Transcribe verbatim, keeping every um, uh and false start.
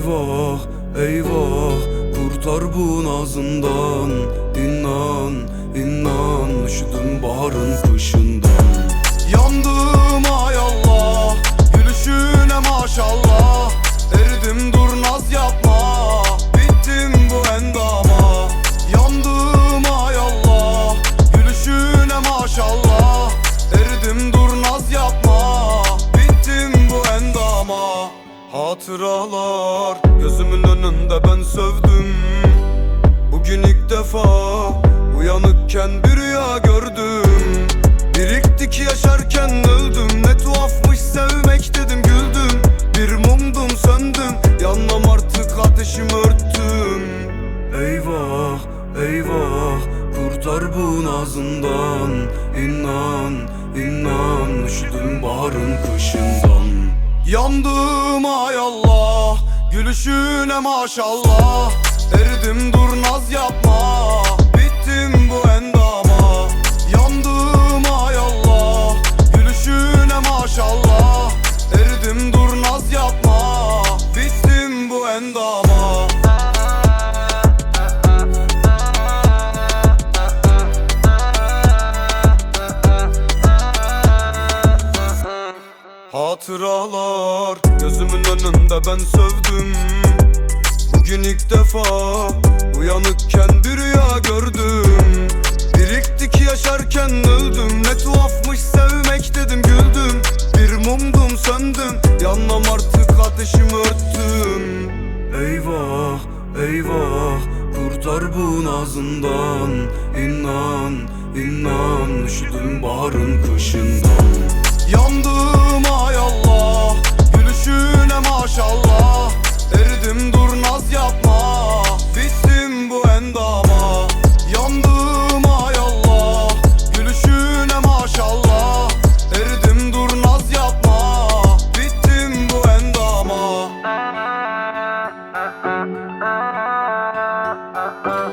Eyvah eyvah, kurtar bu nazından. İnan inan, üşüdüm baharın kışından. Yandım ay Allah, gülüşüne maşallah. Eridim dur naz yapma, bittim bu endama. Yandım ay Allah, gülüşüne maşallah. Eridim dur naz yapma, bittim bu endama. Hatıralar gözümün önünde, ben sövdüm. Bugün ilk defa uyanıkken bir rüya gördüm. Biriktik yaşarken öldüm, ne tuhafmış sevmek dedim güldüm. Bir mumdum söndüm, yanmam artık ateşimi örttüm. Eyvah eyvah, kurtar bu nazından. İnan inan, üşüdüm baharın kışından. Yandım ay Allah, gülüşüne maşallah. Eridim dur naz yapma, bittim bu endama. Yandım ay Allah, gülüşüne maşallah. Eridim dur naz yapma, bittim bu endama. Hatıralar gözümün önünde, ben sövdüm. Bugün ilk defa uyanıkken bir rüya gördüm. Biriktik yaşarken öldüm, ne tuhafmış sevmek dedim güldüm. Bir mumdum söndüm, yanmam artık ateşimi örttüm. Eyvah eyvah, kurtar bu nazından. İnan inan, üşüdüm baharın kışından. Yandım ay Allah, gülüşüne maşallah. Eridim dur naz yapma, bittim bu endama. Yandım ay Allah, gülüşüne maşallah. Eridim dur naz yapma, bittim bu endama.